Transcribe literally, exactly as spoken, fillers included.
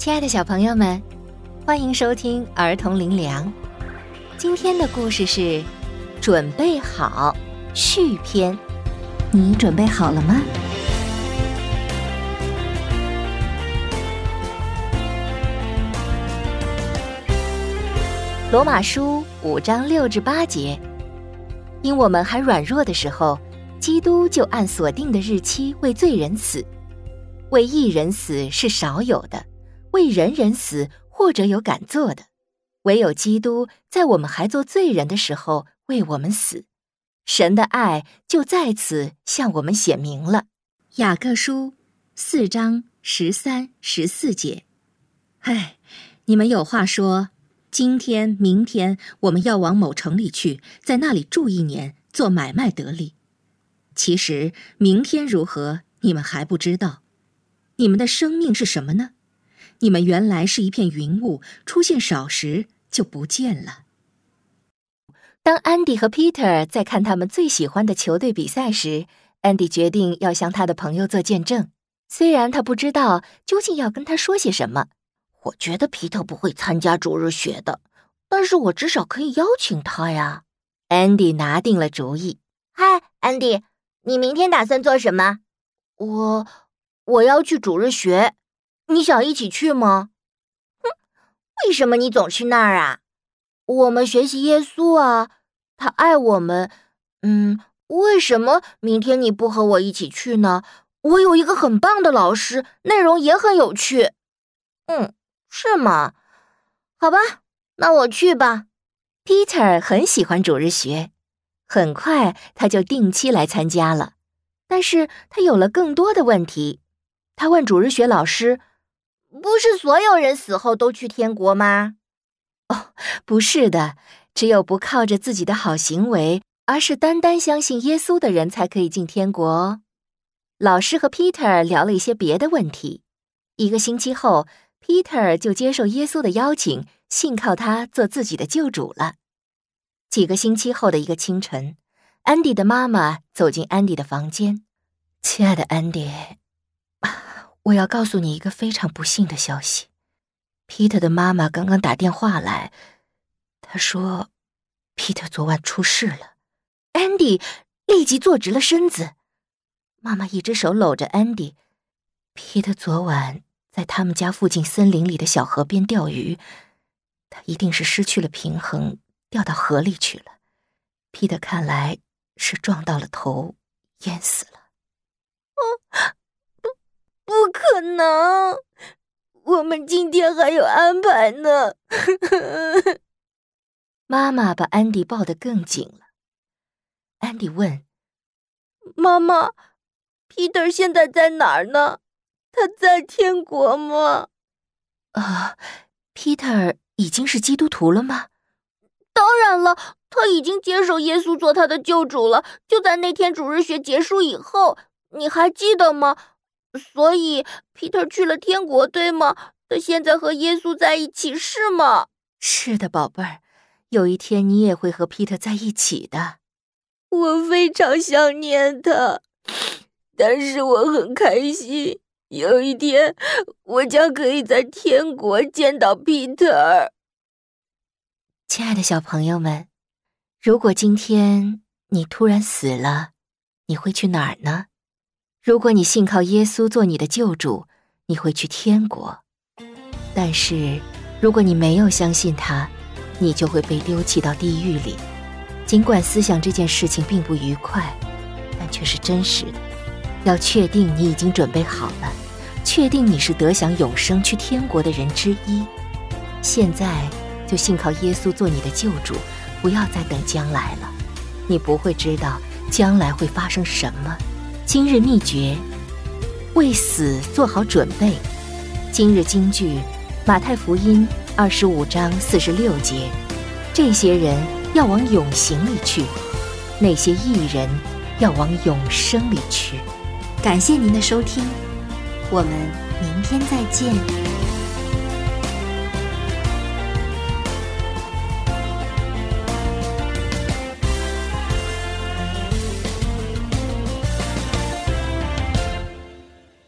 亲爱的小朋友们，欢迎收听儿童灵粮。今天的故事是准备好续篇，你准备好了吗？罗马书五章六至八节，因我们还软弱的时候，基督就按所定的日期为罪人死。为义人死是少有的，为人人死或者有敢做的，唯有基督在我们还做罪人的时候为我们死。神的爱就在此向我们显明了。雅各书四章十三、十四节。唉，你们有话说，今天、明天我们要往某城里去，在那里住一年，做买卖得利。其实明天如何，你们还不知道。你们的生命是什么呢？你们原来是一片云雾，出现少时就不见了。当安迪和 Peter 在看他们最喜欢的球队比赛时，安迪决定要向他的朋友做见证。虽然他不知道究竟要跟他说些什么。 我觉得皮特不会参加主日学的，但是我至少可以邀请他呀。 安迪拿定了主意。 嗨，安迪，你明天打算做什么？ 我我要去主日学，你想一起去吗？ 哼，为什么你总去那儿啊？ 我们学习耶稣啊，他爱我们。嗯，为什么明天你不和我一起去呢？我有一个很棒的老师，内容也很有趣。 嗯，是吗？好吧，那我去吧。 Peter 很喜欢主日学，很快他就定期来参加了。但是他有了更多的问题。他问主日学老师， 不是所有人死后都去天国吗？ 哦，不是的，只有不靠着自己的好行为，而是单单相信耶稣的人才可以进天国哦。老师和 Peter 聊了一些别的问题。一个星期后， Peter 就接受耶稣的邀请，信靠他做自己的救主了。几个星期后的一个清晨，安迪的妈妈走进安迪的房间。亲爱的安迪，我要告诉你一个非常不幸的消息。Peter 的妈妈刚刚打电话来，她说 Peter 昨晚出事了。安迪立即坐直了身子。妈妈一只手搂着安迪。Peter 昨晚在他们家附近森林里的小河边钓鱼，他一定是失去了平衡，掉到河里去了。Peter 看来是撞到了头，淹死了。 哦，不，不可能！我们今天还有安排呢。 妈妈把安迪抱得更紧了。安迪问： 妈妈 ，Peter 现在在哪儿呢？他在天国吗？ 啊 ，Peter 已经是基督徒了吗？ 当然了，他已经接受耶稣做他的救主了，就在那天主日学结束以后，你还记得吗？所以 Peter 去了天国，对吗？他现在和耶稣在一起，是吗？ 是的，宝贝儿，有一天你也会和 Peter 在一起的。 我非常想念他，但是我很开心，有一天我将可以在天国见到 Peter。 亲爱的小朋友们，如果今天你突然死了，你会去哪儿呢？如果你信靠耶稣做你的救主，你会去天国。但是如果你没有相信他，你就会被丢弃到地狱里。尽管思想这件事情并不愉快，但却是真实的。要确定你已经准备好了，确定你是得享永生去天国的人之一。现在就信靠耶稣做你的救主，不要再等将来了。你不会知道将来会发生什么。今日秘诀：为死做好准备。今日金句：马太福音二十五章四十六节。这些人要往永刑里去，那些义人要往永生里去。感谢您的收听，我们明天再见。